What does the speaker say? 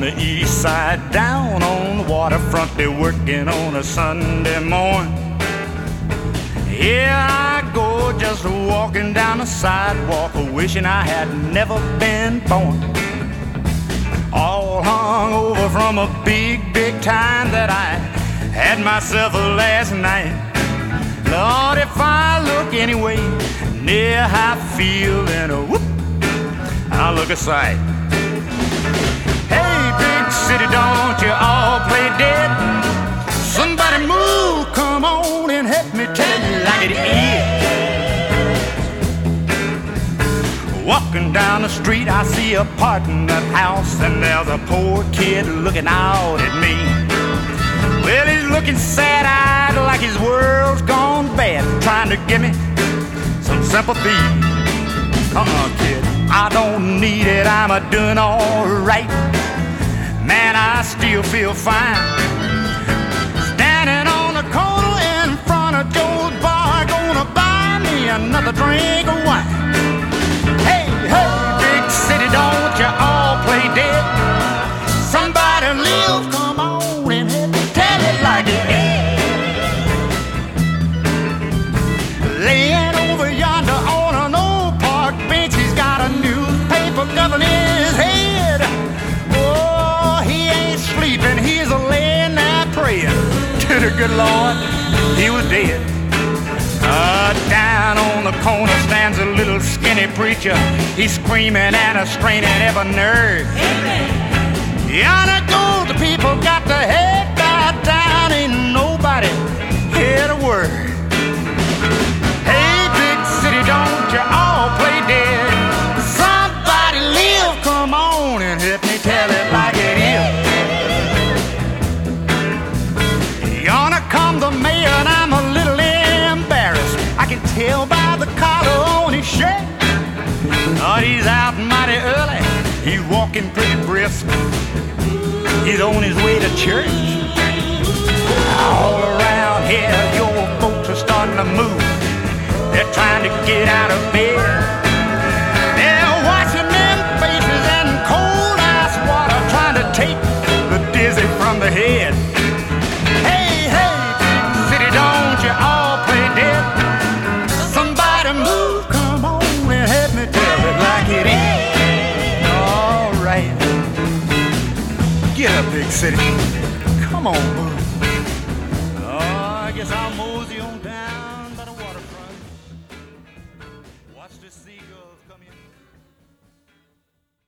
the east side, down on the waterfront, they're working on a Sunday morning. Here I go, just walking down the sidewalk, wishing I had never been born. All hung over from a big, big time that I had myself last night. Lord, if I look anyway near how I feel, then whoop, I'll look a sight. Hey, big city, don't you all play dead? Somebody move, come on and help me tell you like it is. Walking down the street, I see a parking lot house, and there's a poor kid looking out at me. Well, he's looking sad-eyed like his world's gone bad, trying to give me some sympathy. Kid, I don't need it, I'm doing all right. Man, I still feel fine. Standing on the corner in front of Joe's bar, gonna buy me another drink of wine. Hey, hey, big city, don't you all play dead? Somebody live, come on and help me tell it like it is. Laying over yonder on an old park bench, he's got a newspaper governing his head. Oh, he ain't sleeping, he's laying there praying to the good Lord he was dead. Down on the corner stands a little skinny preacher. He's screaming and straining every nerve. Yonder goes the people, got their head bowed down, ain't nobody heard a word. Hey, big city, don't you all play dead? Somebody live, come on and help me tell it like it is. Yonder come the mayor and I'm a little embarrassed. I can tell by the collar on his shirt. But he's out mighty early, he's walking pretty brisk. He's on his way to church. All around here, your folks are starting to move. They're trying to get out of bed. They're washing them faces in cold ice water, trying to take the dizzy from the head. Hey, hey, big city, don't you all play dead? Somebody move, come on and help me tell it like it is. All right. Get up, big city. Come on, move. Oh, I guess I'll mosey on down by the waterfront. Watch the seagulls come in.